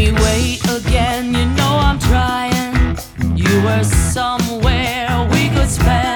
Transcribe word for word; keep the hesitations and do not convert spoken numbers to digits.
me wait again. You know I'm trying. You were somewhere we could spend